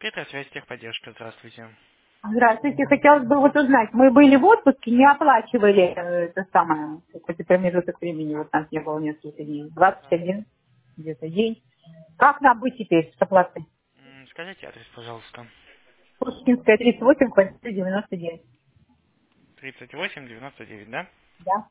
Петра, связь техподдержка, здравствуйте. Здравствуйте. Хотелось бы вот узнать, мы были в отпуске, не оплачивали это самое, какой-то промежуток времени, вот нас не было несколько дней, 21 где-то день. Как нам быть теперь с оплатой? Скажите адрес, пожалуйста. Пушкинская, 38, квартира 99. 3899, да? Да.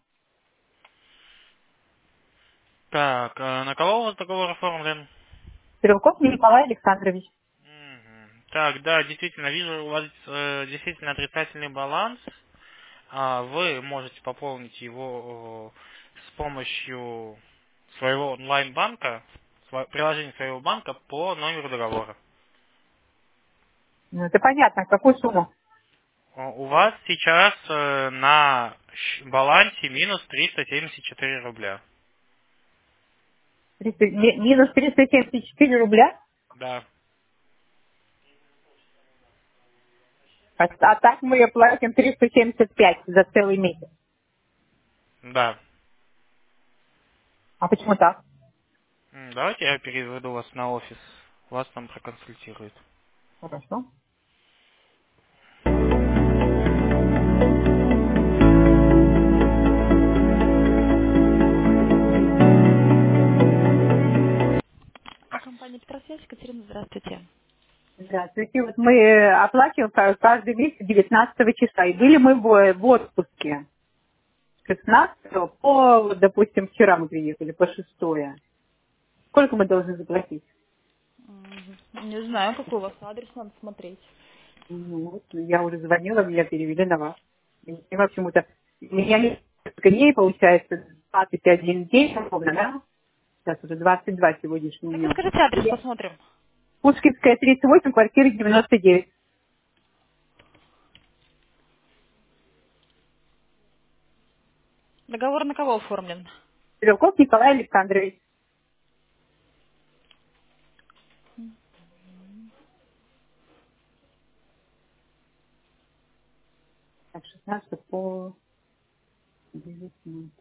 Так, на кого у вас договор оформлен? Стрелков Николай Александрович. Так, да, действительно, вижу, у вас действительно отрицательный баланс. Вы можете пополнить его с помощью своего онлайн-банка, приложения своего банка по номеру договора. Ну, это понятно. Какую сумму? У вас сейчас на балансе минус 374 рубля. Минус 374 рубля? Да, А так мы платим 375 за целый месяц. да. А почему так? Давайте я переведу вас на офис. Вас там проконсультируют. Хорошо. Компания Петросвязь, Екатерина, здравствуйте. Здравствуйте. Вот мы оплачиваем каждый месяц 19 числа. И были мы в отпуске. С 16 по, вот, допустим, вчера мы приехали, по 6. Сколько мы должны заплатить? Не знаю, какой у вас адрес, надо смотреть. Ну, вот я уже звонила, меня перевели на вас. Я не понимаю, почему-то. У меня несколько дней, получается, 21 день, ровно, да? Сейчас уже 22 сегодняшний Ну, днем. подскажите адрес, посмотрим. Пушкинская, 38, квартира 99. Договор на кого оформлен? Стрелков Николай Александрович. Так, 16 по 19.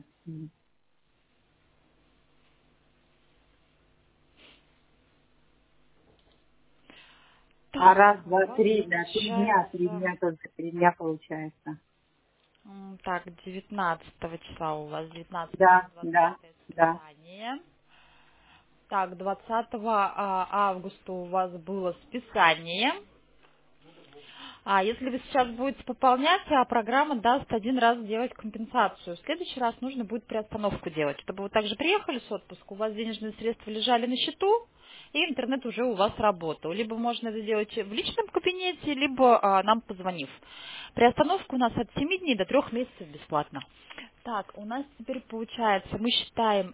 А Так, раз, у два, вас три, да, три получается... дня только, 3 дня получается. Так, 19 числа у вас, 19 Да, на да, 20 да. списание. Так, 20 августа у вас было списание. А если вы сейчас будете пополнять, программа даст один раз делать компенсацию. В следующий раз нужно будет приостановку делать. Чтобы вы также приехали с отпуска, у вас денежные средства лежали на счету, и интернет уже у вас работал. Либо можно это делать в личном кабинете, либо нам позвонив. Приостановка у нас от 7 дней до 3 месяцев бесплатно. Так, у нас теперь получается, мы считаем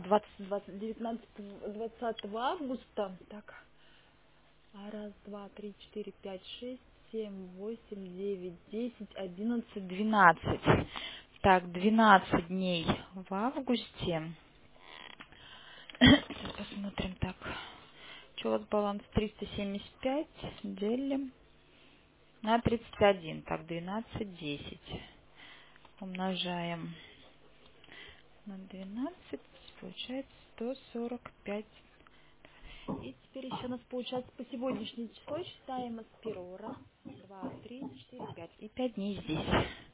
20 августа. Так, раз, два, три, четыре, пять, шесть, семь, восемь, девять, 10, 11, 12. Так, 12 дней в августе. Сейчас посмотрим так. Что у вас баланс? 375 делим на 31. Так, 12, 10. Умножаем на 12. Получается 145. И теперь еще у нас получается по сегодняшнее число считаем с первого. Раз, два, три, четыре, пять. И 5 дней здесь.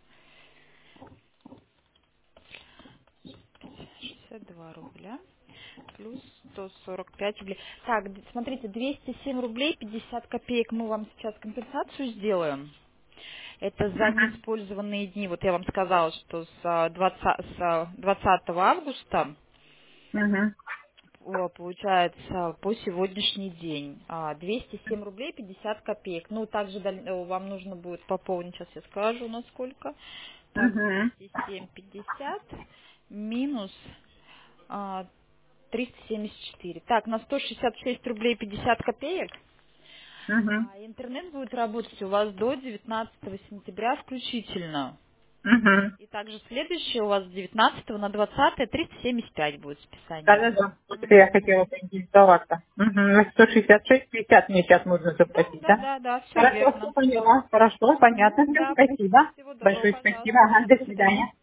62 рубля плюс 145 рублей. Так, смотрите, 207 рублей 50 копеек мы вам сейчас компенсацию сделаем. Это за неиспользованные дни. Вот я вам сказала, что с 20 августа Угу, получается по сегодняшний день 207 рублей 50 копеек. Ну, также вам нужно будет пополнить, сейчас я скажу, насколько. Так, угу, 207,50 минус а, 374. Так, на 166 рублей 50 копеек. угу, Интернет будет работать у вас до 19 сентября включительно. угу. И также следующее у вас с 19 на 20 375 будет списание. Да-да-да. Вот это я хотела поинтересоваться. Угу. На 166,50 мне сейчас нужно Да, заплатить, да, да? да, да, все Хорошо, верно. все поняла. Хорошо, понятно. Всем Да, спасибо. всего доброго, Большое спасибо. пожалуйста. Ага, Да, до до свидания. свидания.